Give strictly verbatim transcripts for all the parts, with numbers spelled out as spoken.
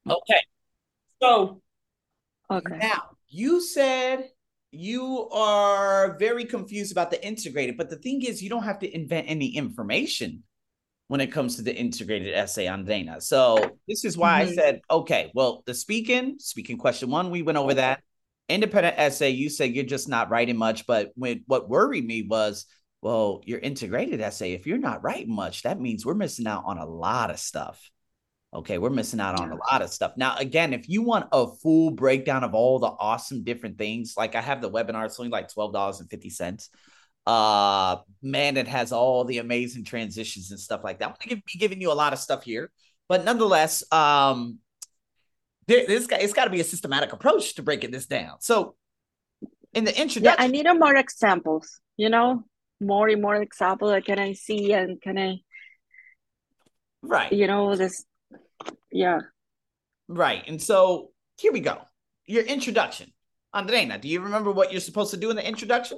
Okay. So Okay. now you said you are very confused about the integrated, but the thing is, you don't have to invent any information when it comes to the integrated essay on Dana. So this is why I Hmm. said, okay, well, the speaking, speaking question one, we went over that. Independent essay, you said you're just not writing much, but when what worried me was, well, your integrated essay, if you're not writing much, that means we're missing out on a lot of stuff. Okay, we're missing out on a Yeah. lot of stuff. Now, again, if you want a full breakdown of all the awesome different things, like I have the webinar, it's only like twelve dollars and fifty cents. Uh, man, it has all the amazing transitions and stuff like that. I'm going to be giving you a lot of stuff here, but nonetheless, um, this guy, it's got to be a systematic approach to breaking this down. So, in the Yeah, I introduction, need a more examples, you know, more and more example that can I see and can I, right, you know, this, yeah. right. And so here we go. Your introduction. Andrena, do you remember what you're supposed to do in the introduction?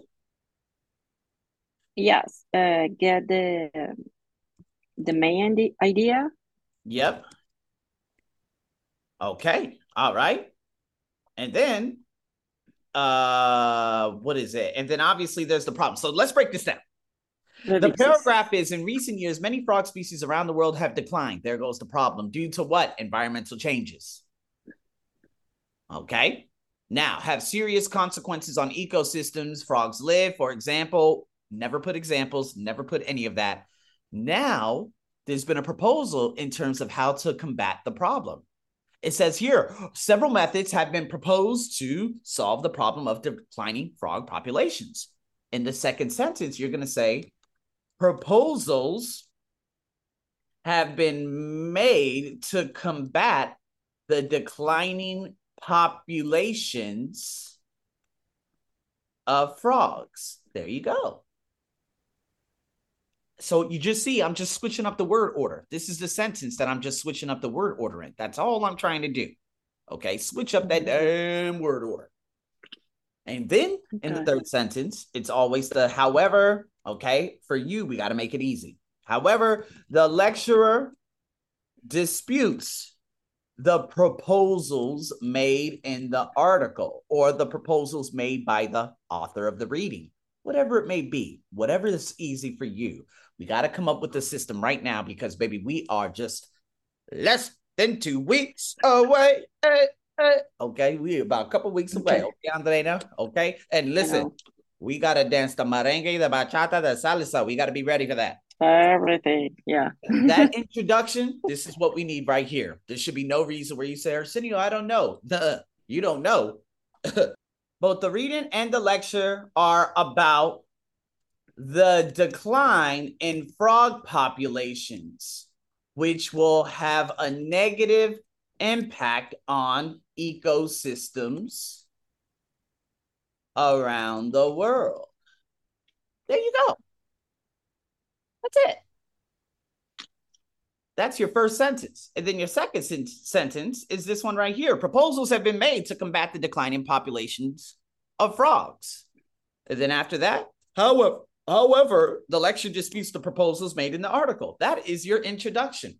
Yes, uh, get the the main idea. Yep. Okay. All right. And then uh what is it? And then obviously there's the problem. So let's break this down. The The thesis. paragraph is in recent years, many frog species around the world have declined. There goes the problem. Due to what? Environmental changes. Okay. Now, have serious consequences on ecosystems frogs live. For example, never put examples, never put any of that. Now, there's been a proposal in terms of how to combat the problem. It says here several methods have been proposed to solve the problem of declining frog populations. In the second sentence, you're going to say proposals have been made to combat the declining populations of frogs. There you go. So you just see, I'm just switching up the word order. This is the sentence that I'm just switching up the word order in. That's all I'm trying to do. Okay, switch up that Mhm. damn word order. And then in the Okay. third sentence, it's always the however. Okay, for you, we got to make it easy. However, the lecturer disputes the proposals made in the article or the proposals made by the author of the reading, whatever it may be, whatever is easy for you. We got to come up with the system right now because, baby, we are just less than two weeks away. Hey, hey. Okay, we're about a couple weeks away. Okay. Okay, Andrea. Okay, and I listen, know we got to dance the merengue, the bachata, the salsa. We got to be ready for that. everything. Yeah. That introduction, this is what we need right here. There should be no reason where you say, Arsenio, I don't know. Duh, you don't know. Both the reading and the lecture are about the decline in frog populations, which will have a negative impact on ecosystems around the world. There you go. That's it. That's your first sentence. And then your second sen- sentence is this one right here. Proposals have been made to combat the declining populations of frogs. And then after that, however, however, the lecture disputes the proposals made in the article. That is your introduction.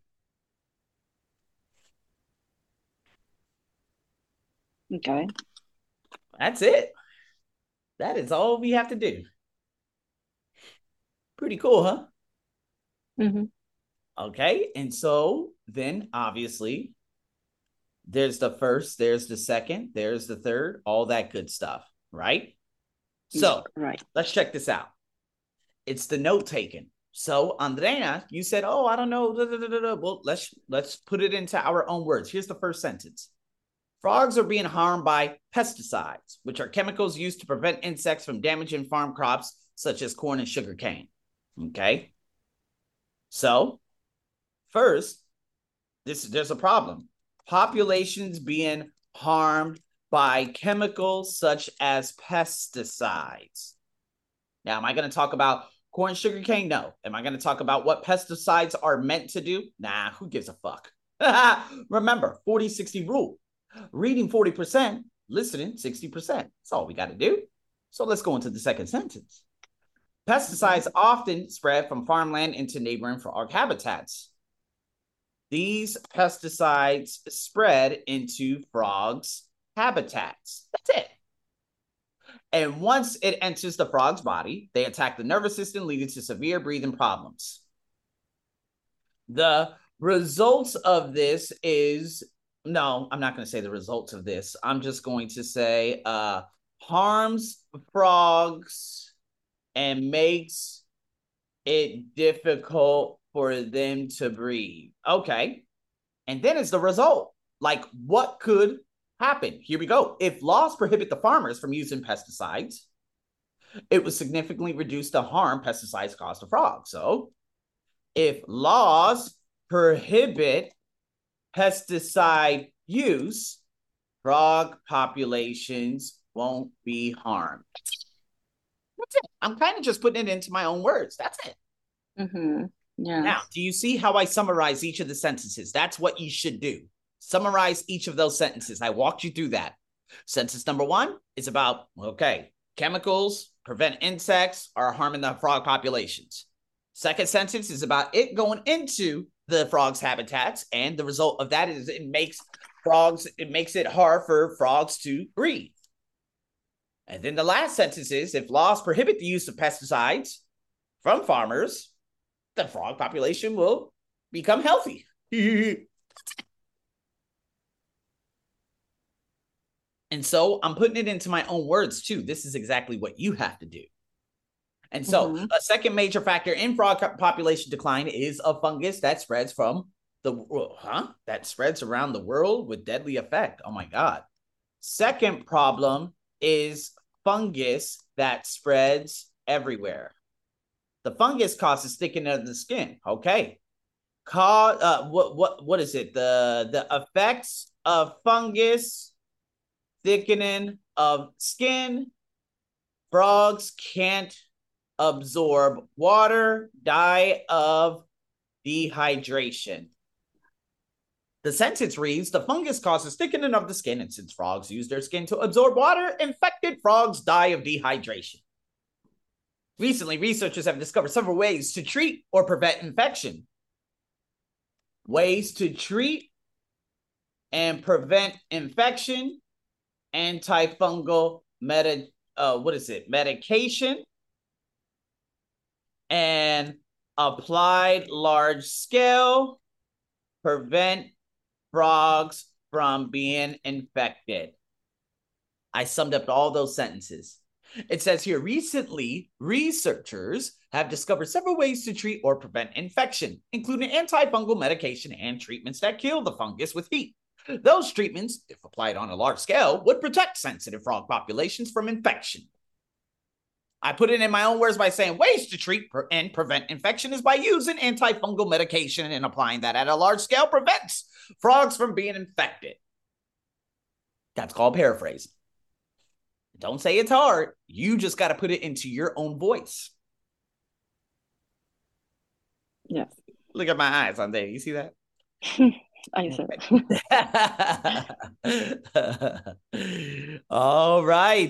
Okay. That's it. That is all we have to do. Pretty cool, huh? Hmm. Okay. And so then obviously there's the first, there's the second, there's the third, all that good stuff, right? Yeah. So Right. let's check this out. It's the note taking. So Andrea, you said, "Oh, I don't know." Da, da, da, da. Well, let's let's put it into our own words. Here's the first sentence: Frogs are being harmed by pesticides, which are chemicals used to prevent insects from damaging farm crops such as corn and sugarcane. Okay, so first, this there's a problem. Populations being harmed by chemicals such as pesticides. Now, am I going to talk about corn, sugar cane? No. Am I going to talk about what pesticides are meant to do? Nah, who gives a fuck? Remember, forty sixty rule. Reading forty percent, listening sixty percent. That's all we got to do. So let's go into the second sentence. Hmm. Pesticides often spread from farmland into neighboring frog habitats. these pesticides spread into frogs' habitats. That's it. And once it enters the frog's body, they attack the nervous system, leading to severe breathing problems. The results of this is, no, I'm not going to say the results of this. I'm just going to say uh, harms frogs and makes it difficult for them to breathe. Okay. And then it's the result. Like, what could happen? Here we go. If laws prohibit the farmers from using pesticides, it would significantly reduce the harm pesticides cause to frogs. So if laws prohibit pesticide use, frog populations won't be harmed. That's it. I'm kind of just putting it into my own words. That's it. Mm-hmm. Yeah. Now, do you see how I summarize each of the sentences? That's what you should do. Summarize each of those sentences. I walked you through that. Sentence number one is about, okay, chemicals prevent insects are harming the frog populations. Second sentence is about it going into the frogs' habitats, and the result of that is it makes frogs, it makes it hard for frogs to breathe. And then the last sentence is if laws prohibit the use of pesticides from farmers, the frog population will become healthy. And so I'm putting it into my own words too. This is exactly what you have to do. And so mm-hmm. a second major factor in frog population decline is a fungus that spreads from the huh? That spreads around the world with deadly effect. Oh my God. Second problem is fungus that spreads everywhere. The fungus causes thickening of the skin. Okay. Cause uh what what what is it? The the effects of fungus, thickening of skin. Frogs can't absorb water, die of dehydration. The sentence reads, the fungus causes thickening of the skin, and since frogs use their skin to absorb water, infected frogs die of dehydration. Recently, researchers have discovered several ways to treat or prevent infection. Ways to treat and prevent infection, antifungal medi- uh, what is it? medication, and applied large scale, prevent frogs from being infected. I summed up all those sentences. It says here, recently, researchers have discovered several ways to treat or prevent infection, including antifungal medication and treatments that kill the fungus with heat. Those treatments, if applied on a large scale, would protect sensitive frog populations from infection. I put it in my own words by saying ways to treat and prevent infection is by using antifungal medication and applying that at a large scale prevents frogs from being infected. That's called paraphrasing. Don't say it's hard. You just got to put it into your own voice. Yes. Look at my eyes on there. You see that? I said. All right.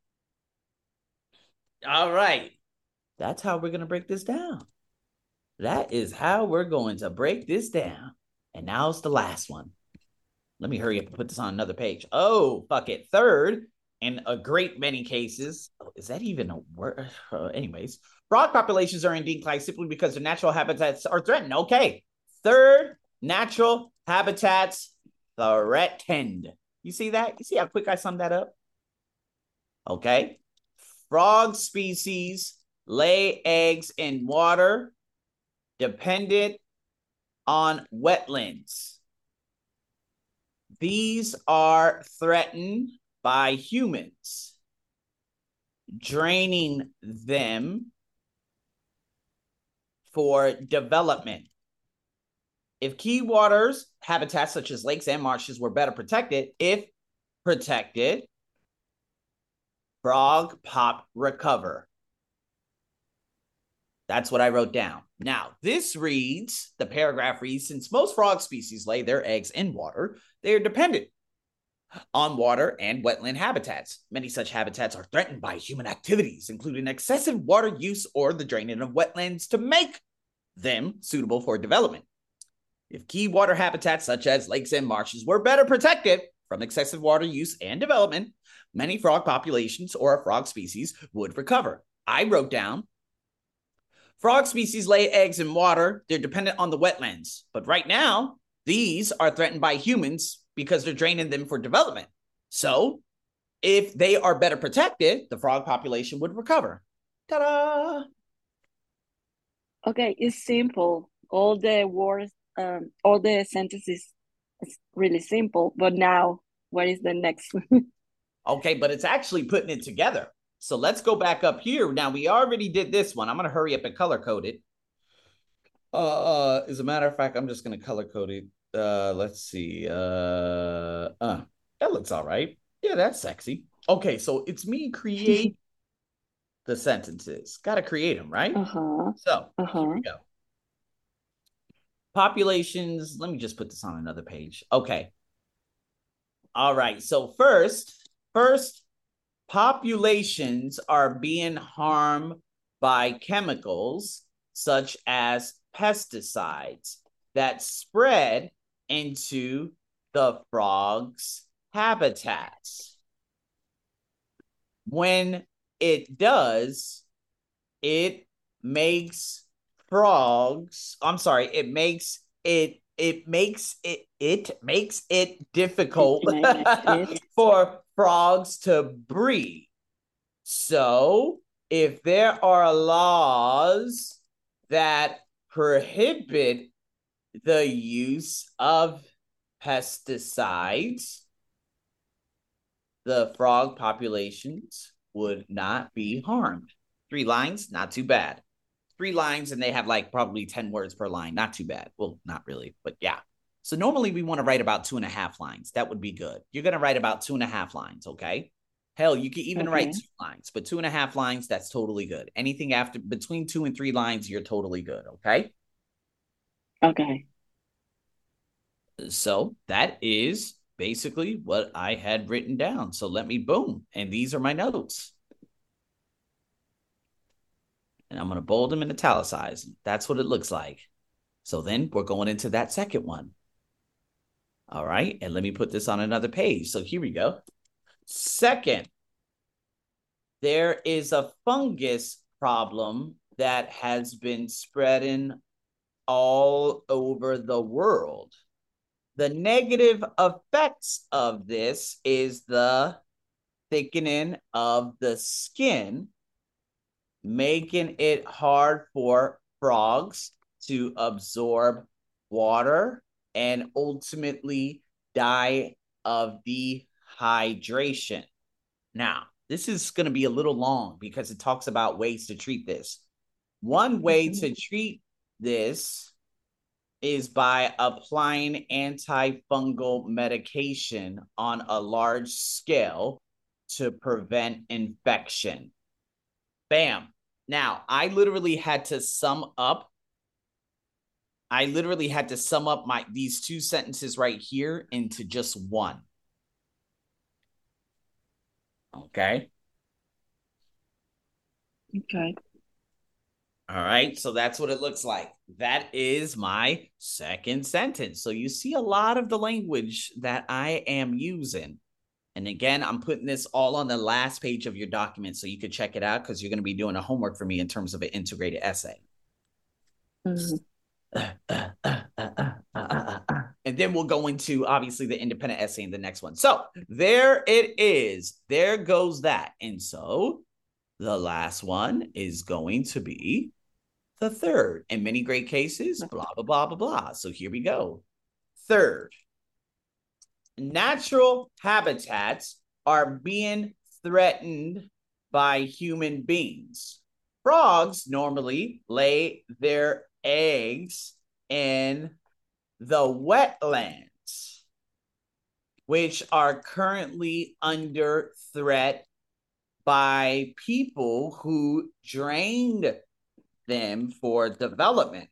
All right. That's how we're going to break this down. That is how we're going to break this down. And now it's the last one. Let me hurry up and put this on another page. Oh, fuck it. Third, in a great many cases, oh, is that even a word? Uh, anyways, frog populations are in decline simply because their natural habitats are threatened. Okay. Third, natural habitats threatened. You see that? You see how quick I summed that up? Okay. Frog species lay eggs in water dependent on wetlands. These are threatened by humans, draining them for development. If key waters, habitats such as lakes and marshes were better protected, if protected, frog pop recover. That's what I wrote down. Now, this reads, the paragraph reads, since most frog species lay their eggs in water, they are dependent on water and wetland habitats. Many such habitats are threatened by human activities, including excessive water use or the draining of wetlands to make them suitable for development. If key water habitats such as lakes and marshes were better protected from excessive water use and development, many frog populations or frog species would recover. I wrote down, frog species lay eggs in water. They're dependent on the wetlands. But right now, these are threatened by humans because they're draining them for development. So if they are better protected, the frog population would recover. Ta-da! Okay, it's simple. All the words, um, all the sentences is really simple. But now, what is the next one? Okay, but it's actually putting it together. So let's go back up here. Now, we already did this one. I'm going to hurry up and color code it. Uh, as a matter of fact, I'm just going to color code it. Uh, let's see. Uh, uh, that looks all right. Yeah, that's sexy. Okay, so it's me create the sentences. Got to create them, right? Uh-huh. So uh-huh. Here we go. Populations. Let me just put this on another page. Okay. All right. So first, first, populations are being harmed by chemicals such as pesticides that spread into the frogs' habitats. When it does, it makes frogs, I'm sorry, it makes it it makes it it makes it difficult it. for frogs to breed. So, if there are laws that prohibit the use of pesticides, the frog populations would not be harmed. Three lines, not too bad. Three lines, and they have like probably ten words per line. Not too bad. Well, not really, but yeah. So normally we want to write about two and a half lines. That would be good. You're going to write about two and a half lines, okay? Hell, you could even okay. write two lines, but two and a half lines, that's totally good. Anything after between two and three lines, you're totally good, okay? Okay. So that is basically what I had written down. So let me boom. And these are my notes. And I'm going to bold them and italicize them. That's what it looks like. So then we're going into that second one. All right. And let me put this on another page. So here we go. Second, there is a fungus problem that has been spreading all over the world. The negative effects of this is the thickening of the skin, making it hard for frogs to absorb water and ultimately die of dehydration. Now, this is going to be a little long because it talks about ways to treat this. One way to treat this is by applying antifungal medication on a large scale to prevent infection. Bam. Now, I literally had to sum up. I literally had to sum up my these two sentences right here into just one. Okay. Okay. All right. So that's what it looks like. That is my second sentence. So you see a lot of the language that I am using. And again, I'm putting this all on the last page of your document so you could check it out because you're going to be doing a homework for me in terms of an integrated essay. Mm-hmm. And then we'll go into, obviously, the independent essay in the next one. So there it is. There goes that. And so the last one is going to be the third. In many great cases, blah, blah, blah, blah, blah. So here we go. Third. Natural habitats are being threatened by human beings. Frogs normally lay their eggs in the wetlands, which are currently under threat by people who drained them for development.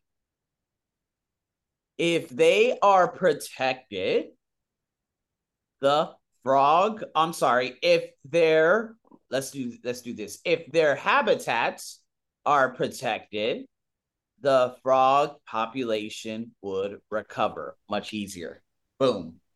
If they are protected, the frog, I'm sorry, if their, let's do, let's do this. If their habitats are protected, the frog population would recover much easier. Boom.